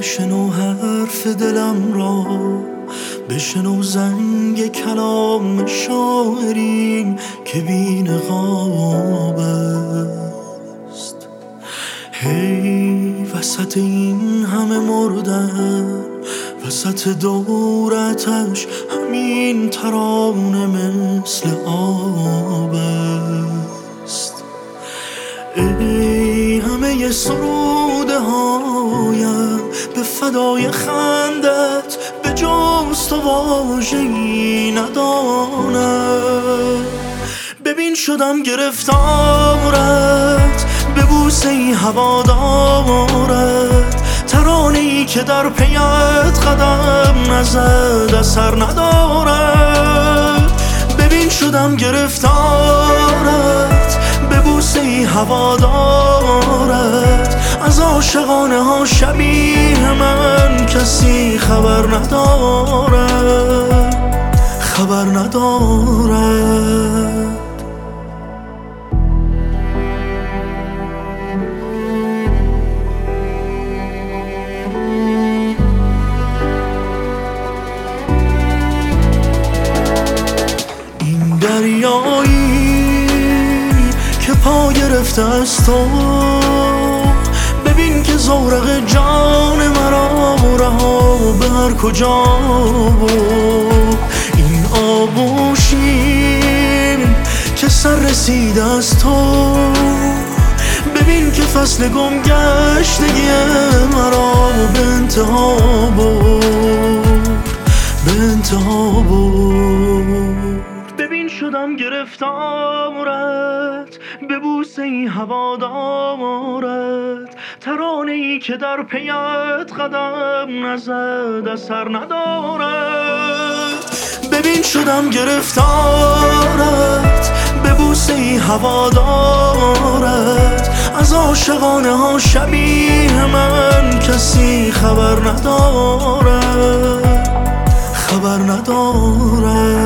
بشنو حرف دلم را، بشنو زنگ کلام شاعریم که بی نقاب است. هی وسط این همه مردن، وسط دورتش همین ترانه مثل آب است. ای همه سروده هایم به فدای خندت، به جز تو واژه‌ای ندانم. ببین شدم گرفتارت، به بوسه‌ای هوادارت، ترانه‌ای که در پیت قدم نزد اثر ندارد. ببین شدم گرفتارت، به بوسه‌ای هوادارت، از عاشقانه ها شبیه من کسی خبر ندارد. این دریایی که پا گرفته از تو، ببین که زورق جان مرا رها به هر کجا بود. این آغوشی که سر رسیده از تو، ببین که فصل گم گشتگی مرا به انتها برد. ببین شدم گرفتارت، به بوسه‌ای هوادارت، ترانه‌ای که در پیت قدم نزد اثر ندارد. ببین شدم گرفتارت، به بوسه‌ای هوادارت، از عاشقانه ها شبیه من کسی خبر ندارد.